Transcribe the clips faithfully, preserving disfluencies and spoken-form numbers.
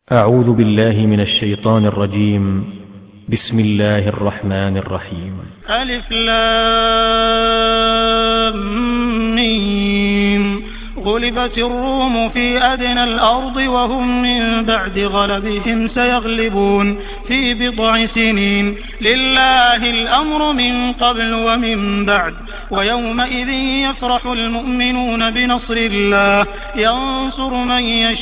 أعوذ بالله من الشيطان الرجيم. بسم الله الرحمن الرحيم. ألف لام ميم. غلبت الروم في أدنى الأرض وهم من بعد غلبهم سيغلبون في بضع سنين. لله الأمر من قبل ومن بعد. ويومئذ يفرح المؤمنون بنصر الله ينصر من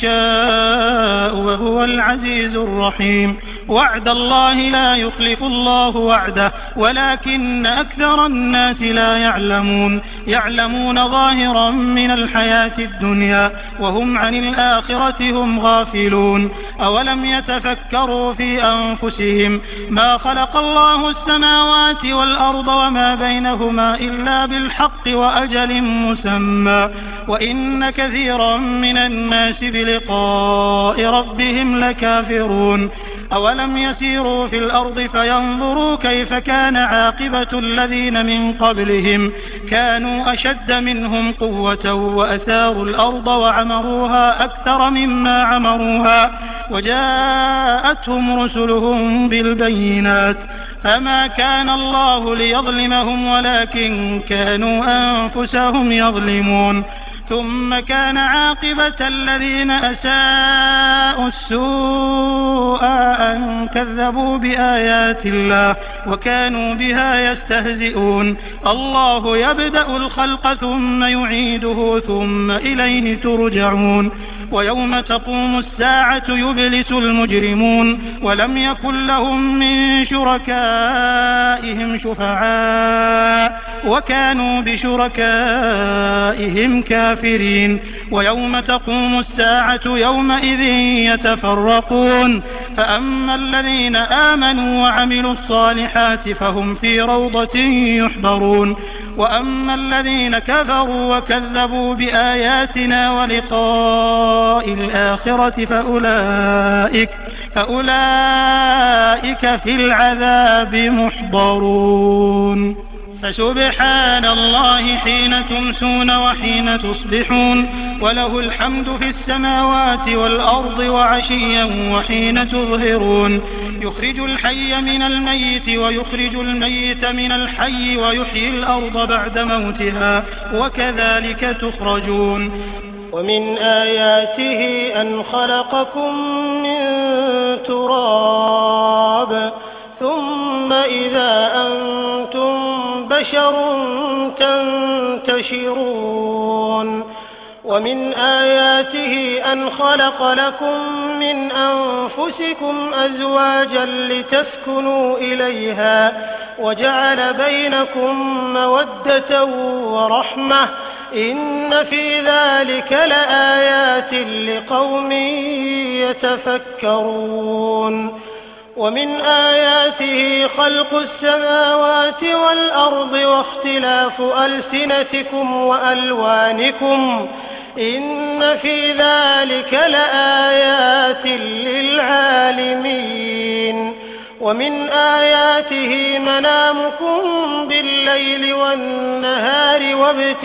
يشاء وهو العزيز الرحيم. وعد الله لا يخلف الله وعده ولكن أكثر الناس لا يعلمون. يعلمون ظاهرا من الحياة الدنيا وهم عن الآخرة هم غافلون. أولم يتفكروا في أنفسهم ما خلق الله السماوات والأرض وما بينهما إلا بالحق وأجل مسمى وإن كثيرا من الناس بلقاء ربهم لكافرون. أولم يسيروا في الأرض فينظروا كيف كان عاقبة الذين من قبلهم كانوا أشد منهم قوة وأثاروا الأرض وعمروها أكثر مما عمروها وجاءتهم رسلهم بالبينات فما كان الله ليظلمهم ولكن كانوا أنفسهم يظلمون. ثم كان عاقبة الذين أساءوا السوء أن كذبوا بآيات الله وكانوا بها يستهزئون. الله يبدأ الخلق ثم يعيده ثم إليه ترجعون. ويوم تقوم الساعة يبلس المجرمون ولم يكن لهم من شركائهم شفعاء وكانوا بشركائهم كافرين. ويوم تقوم الساعة يومئذ يتفرقون فأما الذين آمنوا وعملوا الصالحات فهم في روضة يحبرون وأما الذين كفروا وكذبوا بآياتنا ولقاء الآخرة فأولئك, فأولئك في العذاب محضرون. فسبحان الله حين تمسون وحين تصبحون وله الحمد في السماوات والأرض وعشيا وحين تظهرون. يخرج الحي من الميت ويخرج الميت من الحي ويحيي الأرض بعد موتها وكذلك تخرجون. ومن آياته أن خلقكم من تراب ثم إذا أنتم بشر تنتشرون. ومن آياته أن خلق لكم من أنفسكم أزواجا لتسكنوا إليها وجعل بينكم مودة ورحمة إن في ذلك لآيات لقوم يتفكرون. ومن آياته خلق السماوات والأرض واختلاف ألسنتكم وألوانكم إن في ذلك لآيات للعالمين. ومن آياته منامكم بالليل والنهار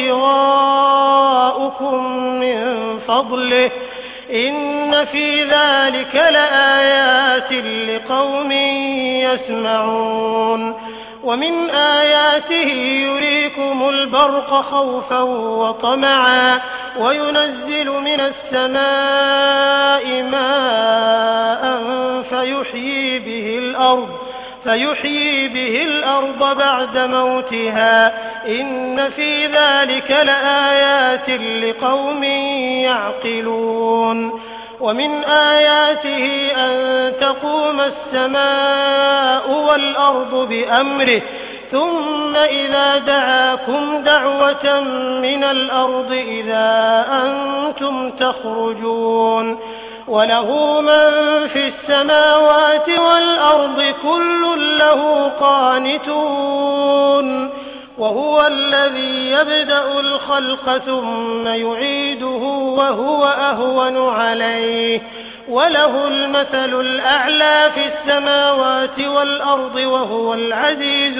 وابتغاؤكم من فضله إن في ذلك لآيات لقوم يسمعون. ومن آياته يريكم البرق خوفا وطمعا وينزل من السماء ماء فيحيي به الأرض فيحيي به الأرض بعد موتها إن في ذلك لآيات لقوم يعقلون. ومن آياته أن تقوم السماء والأرض بأمره ثم إذا دعاكم دعوة من الأرض إذا أنتم تخرجون. وله من في السماوات والأرض كل له قانتون. وهو الذي يبدأ الخلق ثم يعيده وهو أهون عليه وله المثل الأعلى في السماوات والأرض وهو العزيز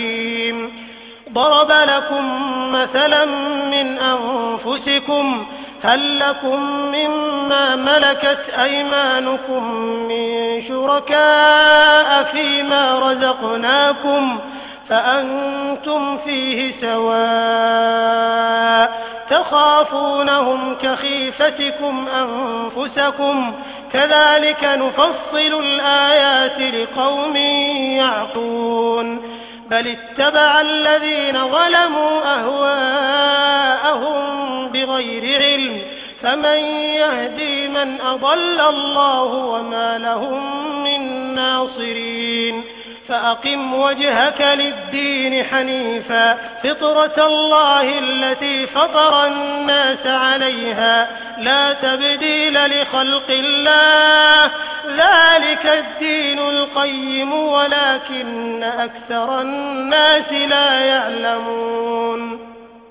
الحكيم. ضرب لكم مثلا من أنفسكم هل لكم مما ملكت أيمانكم من شركاء فيما رزقناكم فأنتم فيه سواء تخافونهم كخيفتكم أنفسكم كذلك نفصل الآيات لقوم يعقلون بل اتبع الذين ظلموا أهواءهم بغير علم فمن يهدي من أضل الله وما لهم من ناصرين فأقم وجهك للدين حنيفا فطرة الله التي فطر الناس عليها لا تبديل لخلق الله ذلك الدين القيم ولكن أكثر الناس لا يعلمون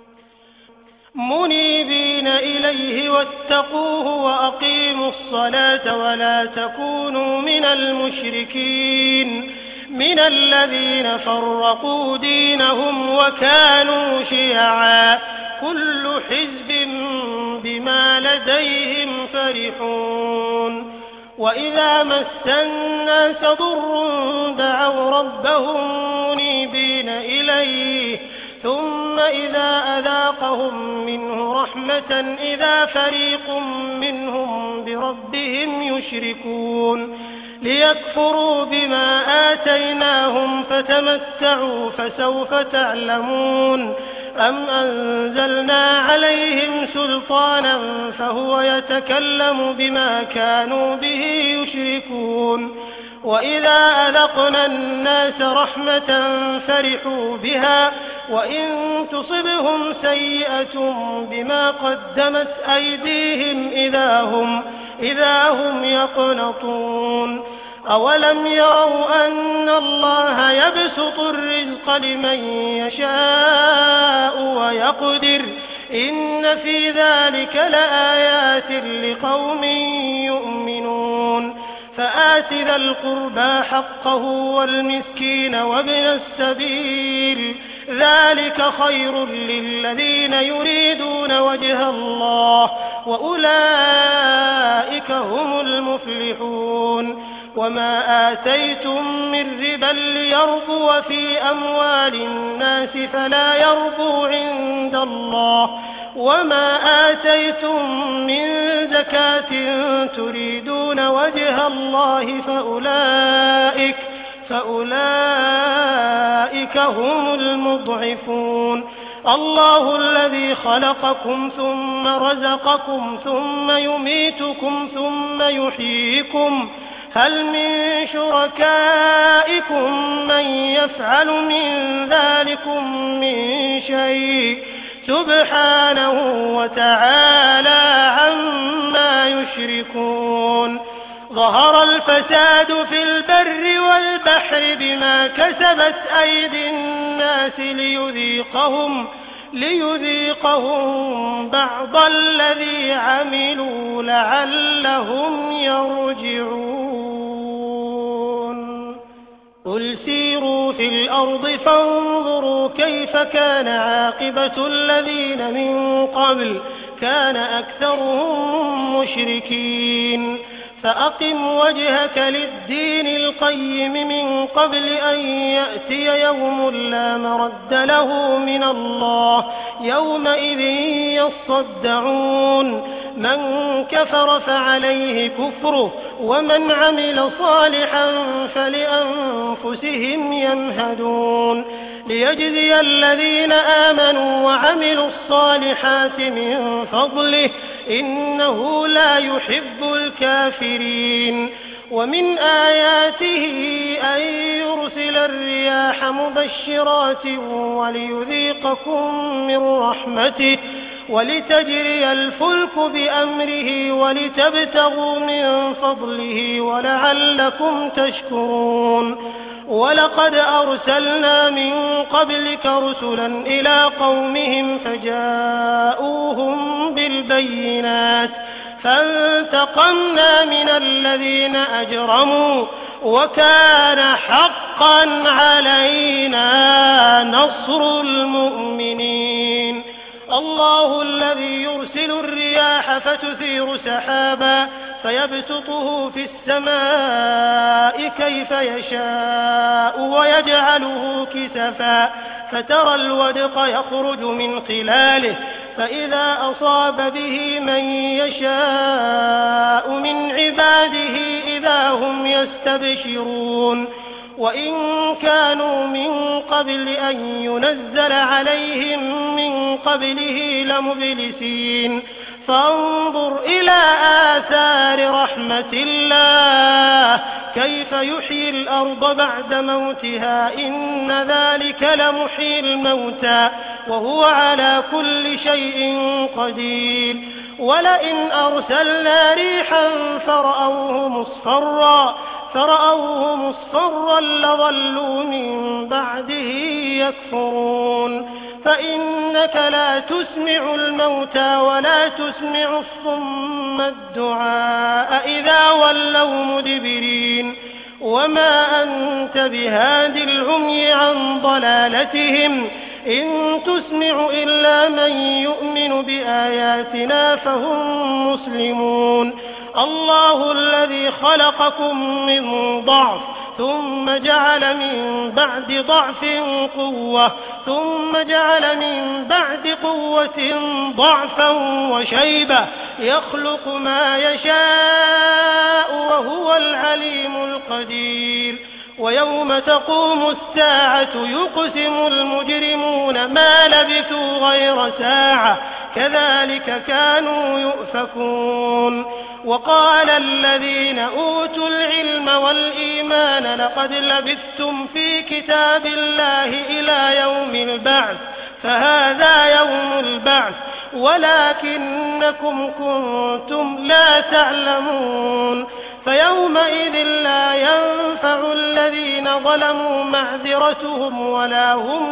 منيبين إليه واتقوه وأقيموا الصلاة ولا تكونوا من المشركين من الذين فرقوا دينهم وكانوا شيعا كل حزب بما لديهم فرحون وإذا مس الناس ضر دعوا ربهم منيبين إليه ثم إذا أذاقهم منه رحمة إذا فريق منهم بربهم يشركون ليكفروا بما آتيناهم فتمتعوا فسوف تعلمون أم أنزلنا عليهم سلطانا فهو يتكلم بما كانوا به يشركون وإذا أذقنا الناس رحمة فرحوا بها وإن تصبهم سيئة بما قدمت أيديهم إذا هم, إذا هم يقنطون أولم يروا أن الله يبسط الرزق لمن يشاء ويقدر إن في ذلك لآيات لقوم يؤمنون فآت ذا القربى حقه والمسكين وابن السبيل ذلك خير للذين يريدون وجه الله وأولئك هم المفلحون وما آتيتم من ربا ليربو في أموال الناس فلا يربو عند الله وما آتيتم من زكاة تريدون وجه الله فأولئك فأولئك هم المضعفون الله الذي خلقكم ثم رزقكم ثم يميتكم ثم يحييكم هل من شركائكم من يفعل من ذلكم من شيء سبحانه وتعالى عما يشركون ظهر الفساد في البر والبحر بما كسبت أيدي الناس ليذيقهم ليذيقهم بعض الذي عملوا لعلهم يرجعون قل سيروا في الأرض فانظروا كيف كان عاقبة الذين من قبل كان أكثرهم مشركين فأقم وجهك للدين القيم من قبل أن يأتي يوم لا مرد له من الله يومئذ يصدعون من كفر فعليه كفره ومن عمل صالحا فلأنفسهم يمهدون ليجزي الذين آمنوا وعملوا الصالحات من فضله إنه لا يحب الكافرين ومن آياته أن يرسل الرياح مبشرات وليذيقكم من رحمته ولتجري الفلك بأمره ولتبتغوا من فضله ولعلكم تشكرون ولقد أرسلنا من قبلك رسلا إلى قومهم فجاءوهم بالبينات فانتقمنا من الذين أجرموا وكان حقا علينا نصر المؤمنين الله الذي يرسل الرياح فتثير سحابا فيبسطه في السماء كيف يشاء ويجعله كسفا فترى الودق يخرج من خلاله فإذا أصاب به من يشاء من عباده إذا هم يستبشرون وإن كانوا من قبل أن ينزل عليهم من قبله لمبلسين فانظر إلى آثار رحمة الله كيف يحيي الأرض بعد موتها إن ذلك لمحيي الموتى وهو على كل شيء قدير ولئن أرسلنا ريحا فرأوه مصفرا فرأوه مصفرا لظلوا من بعده يكفرون فإنك لا تسمع الموتى ولا تسمع الصم الدعاء إذا ولوا مدبرين وما أنت بهاد العمي عن ضلالتهم إن تسمع إلا من يؤمن بآياتنا فهم مسلمون الله الذي خلقكم من ضعف ثم جعل من بعد ضعف قوة ثم جعل من بعد قوة ضعفا وشيبة يخلق ما يشاء وهو العليم القدير ويوم تقوم الساعة يقسم المجرمون ما لبثوا غير ساعة كذلك كانوا يؤفكون وقال الذين أوتوا العلم والإيمان لقد لبثتم في كتاب الله إلى يوم البعث فهذا يوم البعث ولكنكم كنتم لا تعلمون فيومئذ لا ينفع الذين ظلموا معذرتهم ولا هم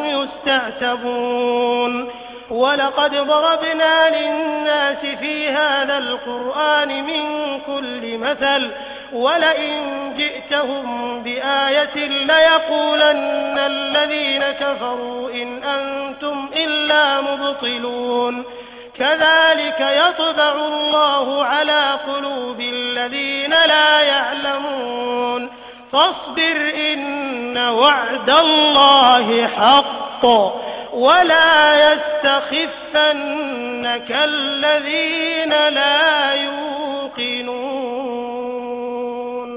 يستعتبون ولقد ضربنا للناس في هذا القرآن من كل مثل ولئن جئتهم بآية ليقولن الذين كفروا إن أنتم إلا مبطلون كذلك يطبع الله على قلوب الذين لا يعلمون فاصبر إن وعد الله حق ولا يستخفنك الذين لا يؤمنون